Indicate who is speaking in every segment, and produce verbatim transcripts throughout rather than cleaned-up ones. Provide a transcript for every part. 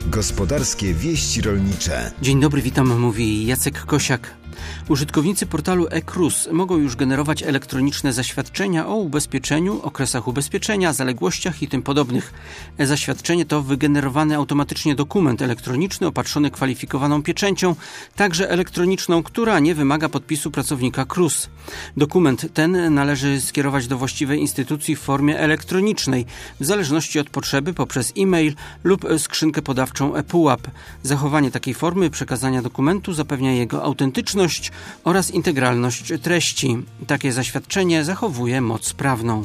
Speaker 1: Gospodarskie wieści rolnicze.
Speaker 2: Dzień dobry, witam, mówi Jacek Kosiak. Użytkownicy portalu e-KRUS mogą już generować elektroniczne zaświadczenia o ubezpieczeniu, okresach ubezpieczenia, zaległościach i tym podobnych. E-zaświadczenie to wygenerowany automatycznie dokument elektroniczny opatrzony kwalifikowaną pieczęcią, także elektroniczną, która nie wymaga podpisu pracownika KRUS. Dokument ten należy skierować do właściwej instytucji w formie elektronicznej, w zależności od potrzeby poprzez e-mail lub skrzynkę podawczą ePUAP. Zachowanie takiej formy przekazania dokumentu zapewnia jego autentyczność oraz integralność treści. Takie zaświadczenie zachowuje moc prawną.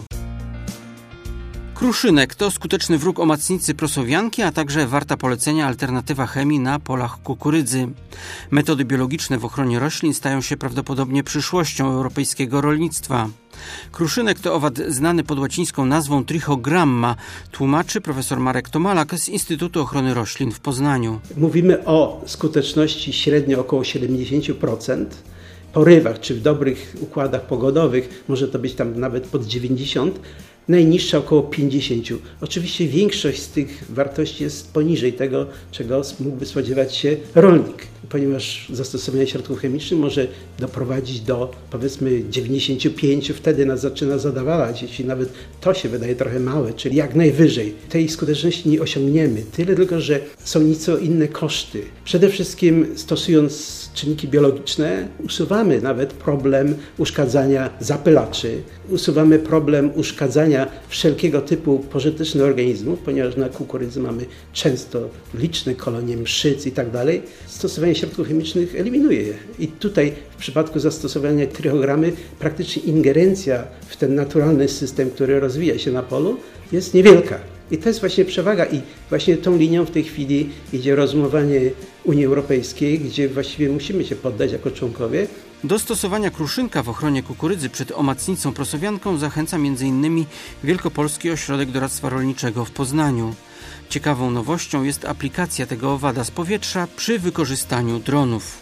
Speaker 2: Kruszynek to skuteczny wróg omacnicy prosowianki, a także warta polecenia alternatywa chemii na polach kukurydzy. Metody biologiczne w ochronie roślin stają się prawdopodobnie przyszłością europejskiego rolnictwa. Kruszynek to owad znany pod łacińską nazwą trichogramma, tłumaczy profesor Marek Tomalak z Instytutu Ochrony Roślin w Poznaniu.
Speaker 3: Mówimy o skuteczności średnio około siedemdziesiąt procent. W porywach czy w dobrych układach pogodowych może to być tam nawet pod dziewięćdziesiąt procent. Najniższa około pięćdziesiąt procent. Oczywiście większość z tych wartości jest poniżej tego, czego mógłby spodziewać się rolnik, ponieważ zastosowanie środków chemicznych może doprowadzić do, powiedzmy, dziewięćdziesiąt pięć procent, wtedy nas zaczyna zadowalać, jeśli nawet to się wydaje trochę małe, czyli jak najwyżej. Tej skuteczności nie osiągniemy, tyle tylko, że są nieco inne koszty. Przede wszystkim stosując czynniki biologiczne usuwamy nawet problem uszkadzania zapylaczy, usuwamy problem uszkadzania wszelkiego typu pożytecznych organizmów, ponieważ na kukurydzy mamy często liczne kolonie mszyc i tak dalej. Stosowanie środków chemicznych eliminuje je. I tutaj w przypadku zastosowania trichogramy praktycznie ingerencja w ten naturalny system, który rozwija się na polu, jest niewielka. I to jest właśnie przewaga i właśnie tą linią w tej chwili idzie rozumowanie Unii Europejskiej, gdzie właściwie musimy się poddać jako członkowie.
Speaker 2: Do stosowania kruszynka w ochronie kukurydzy przed omacnicą prosowianką zachęca między innymi Wielkopolski Ośrodek Doradztwa Rolniczego w Poznaniu. Ciekawą nowością jest aplikacja tego owada z powietrza przy wykorzystaniu dronów.